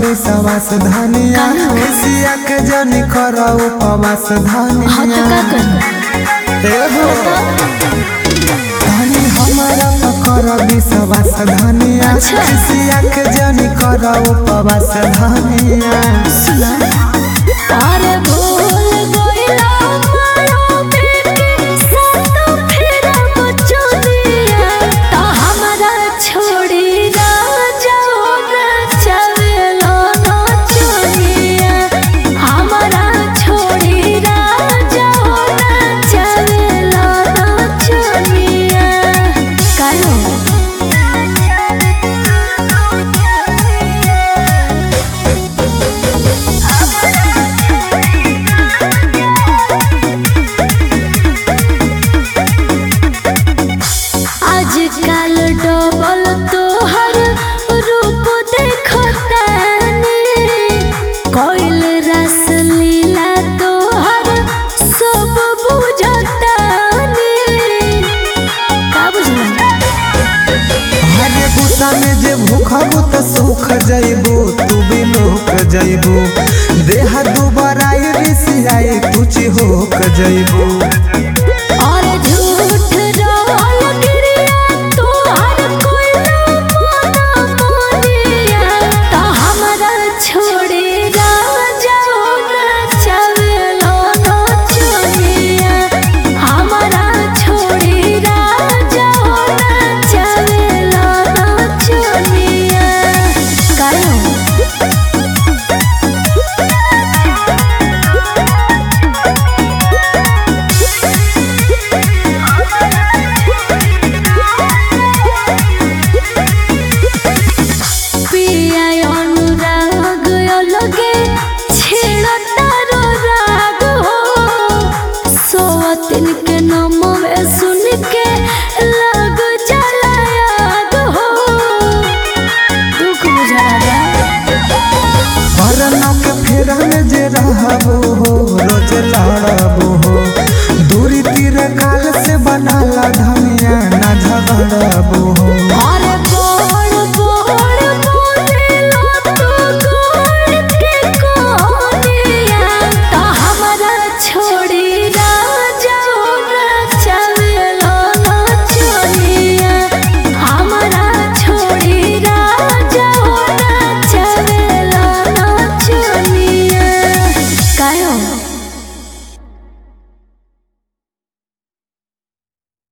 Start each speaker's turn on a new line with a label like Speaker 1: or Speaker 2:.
Speaker 1: विश्वास धनिया खिसिया के जनी करो उपवास धनिया धनी हमारा पकड़ विश्वास धनिया खिसिया के जनी करो उपवास धनिया
Speaker 2: अरे भूल गइला मारो बेटी साथ फेरा बच्चो दिया तो हमरा छोड़ी राजा न चलेलो न चलिया हमरा छोड़ी राजा न चलेलो न चलिया कायो आजकल डबल तोहर रूप देखतानी कोइल रस लीला तोहर सब बुझतानी का बुझला
Speaker 1: हरे गुस्सा में जे भूखबू त सुख जइबू तू भी लोक जइबू देह दुबारा रिसियाई कुछ होक जइबू
Speaker 2: और झूठ रोल गिरिया तोहर कोइला मना मोनिया तो हमरा छोड़ी राजा न चलेलो न चलिया हमरा छोड़ी राजा न चलेलो न चलिया कायो पिया अनुराग लगे छेड़तारो राग हो सोवतिन के नाम में सुन के लग जाला याद हो दुख बुझाला
Speaker 1: परनौ के फेरा में जे रहबू हो रोज लड़बू हो दूरी तीर काल से बनाला धनिया ना झगड़बू हो